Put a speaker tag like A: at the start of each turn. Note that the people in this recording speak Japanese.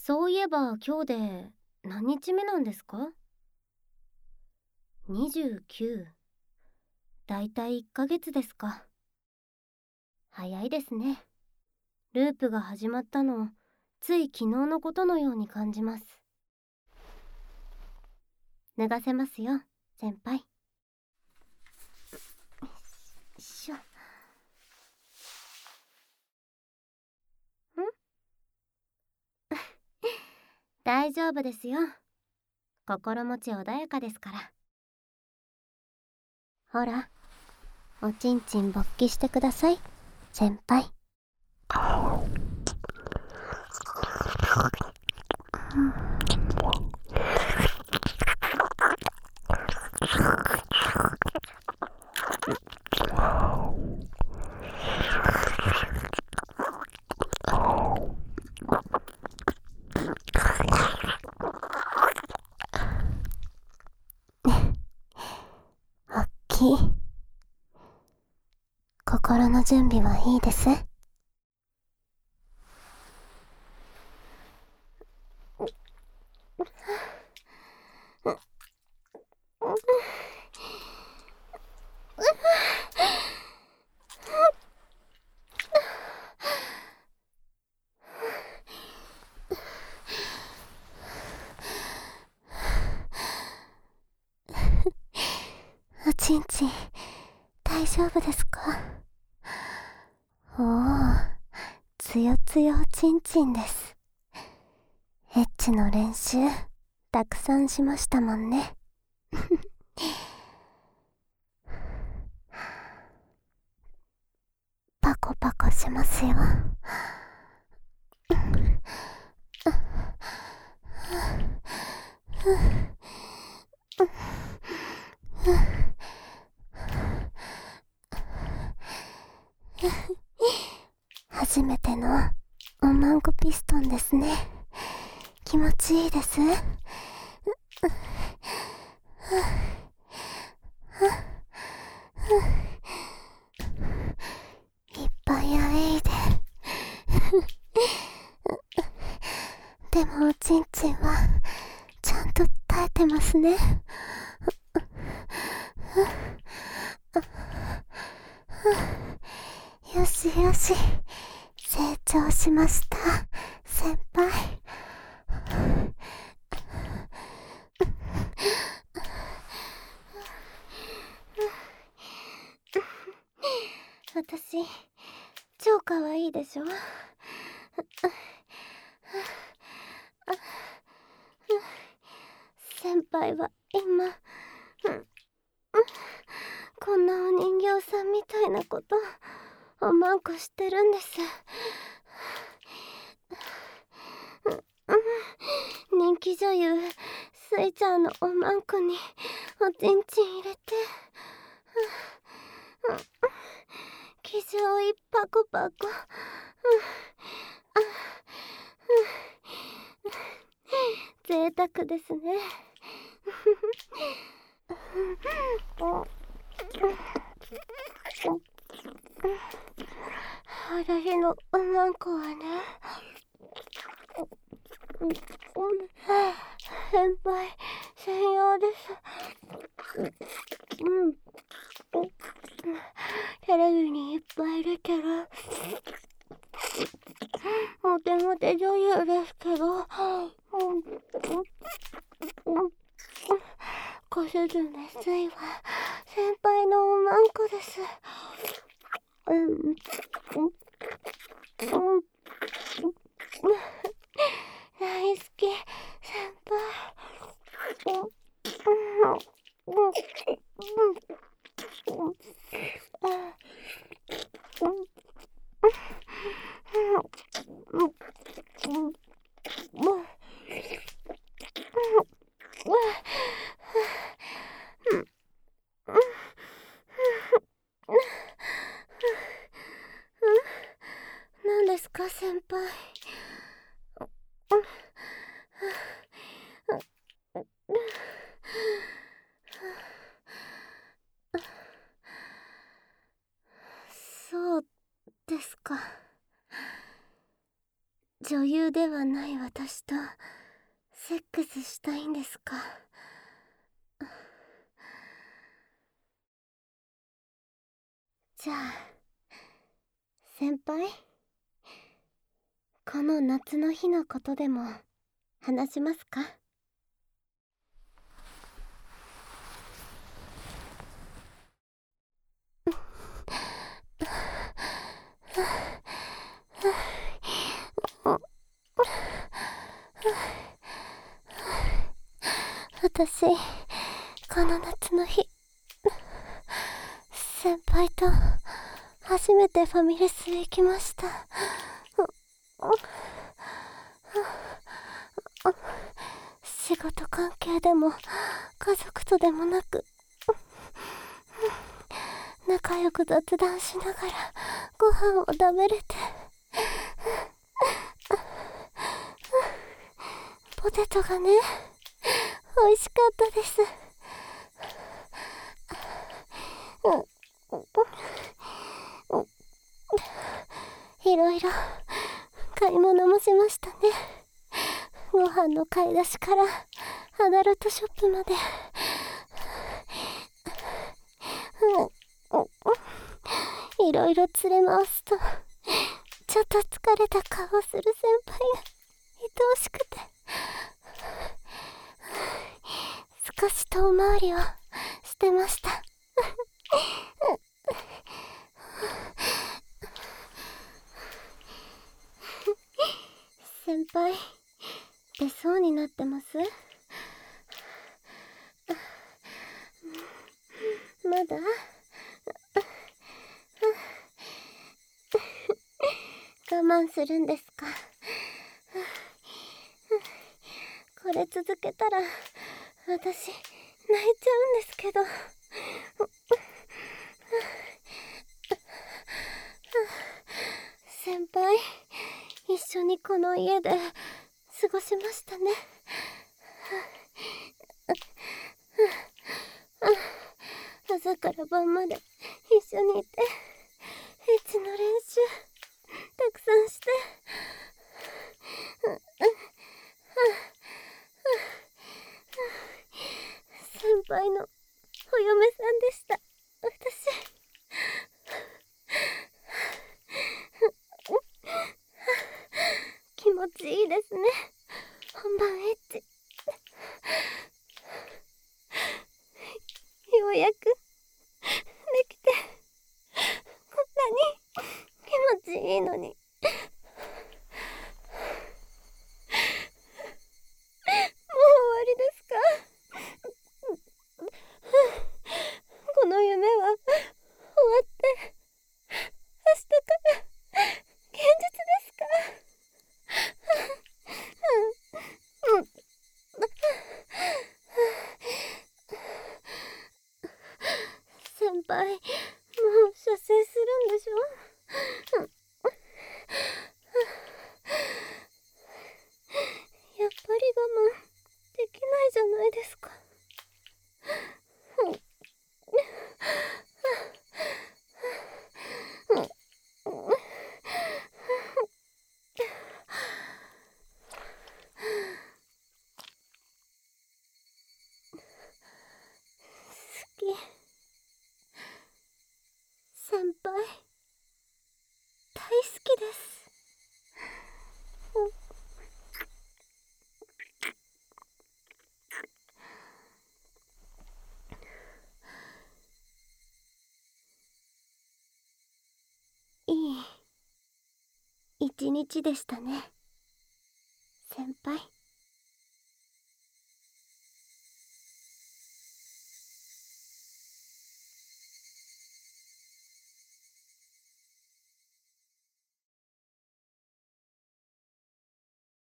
A: そういえば今日で何日目なんですか？ 29。だいたい1ヶ月ですか。早いですね。ループが始まったのつい昨日のことのように感じます。脱がせますよ、先輩。よいしょ。大丈夫ですよ。心持ち穏やかですから。ほら、おちんちん勃起してください、先輩。おっきい。心の準備はいいです。おちんちん大丈夫ですか？おお、つよつよおちんちんです。エッチの練習たくさんしましたもんね。パコパコしますよ。初めてのおまんこピストンですね。気持ちいいです。いっぱいあえいで。でもおちんちんはちゃんと耐えてますね。よしよし、成長しました、先輩。私超可愛いでしょ。先輩は今、こんなお人形さんみたいなことおまんこしてるんです。人気女優スイちゃんのおまんこにおちんちん入れて、気上位パコパコ、贅沢ですね。私のおまんこはね、先輩専用です。テレビにいっぱい出てるモテモテ女優ですけど、ご主人のスイは先輩のおまんこです。大好き先輩。何ですか先輩。そうですか。 女優ではない私とセックスしたいんですか？じゃあ先輩、この夏の日のことでも話しますか？私、この夏の日、先輩と初めてファミレスへ行きました。仕事関係でも家族とでもなく、仲良く雑談しながらご飯を食べれて、ポテトがね、美味しかったです。いろいろ買い物もしましたね。ご飯の買い出しからアダルトショップまで。いろいろ連れ回すとちょっと疲れた顔をする先輩が愛おしくて、少し遠回りをしてました。先輩、出そうになってます？まだ？我慢するんですか？これ続けたら私泣いちゃうんですけど。先輩、一緒にこの家で過ごしましたね。朝から晩まで一緒にいて、エッチの練習たくさんして、先輩のお嫁さんでした、私。気持ちいいですね、本番エッチ。ようやくできて、こんなに気持ちいいのに。もう終わりですか？この夢は終わって明日から現実ですか？先輩、もう射精するんでしょ？やっぱり我慢できないじゃないですか。好き。先輩、大好きです。いい一日でしたね、先輩。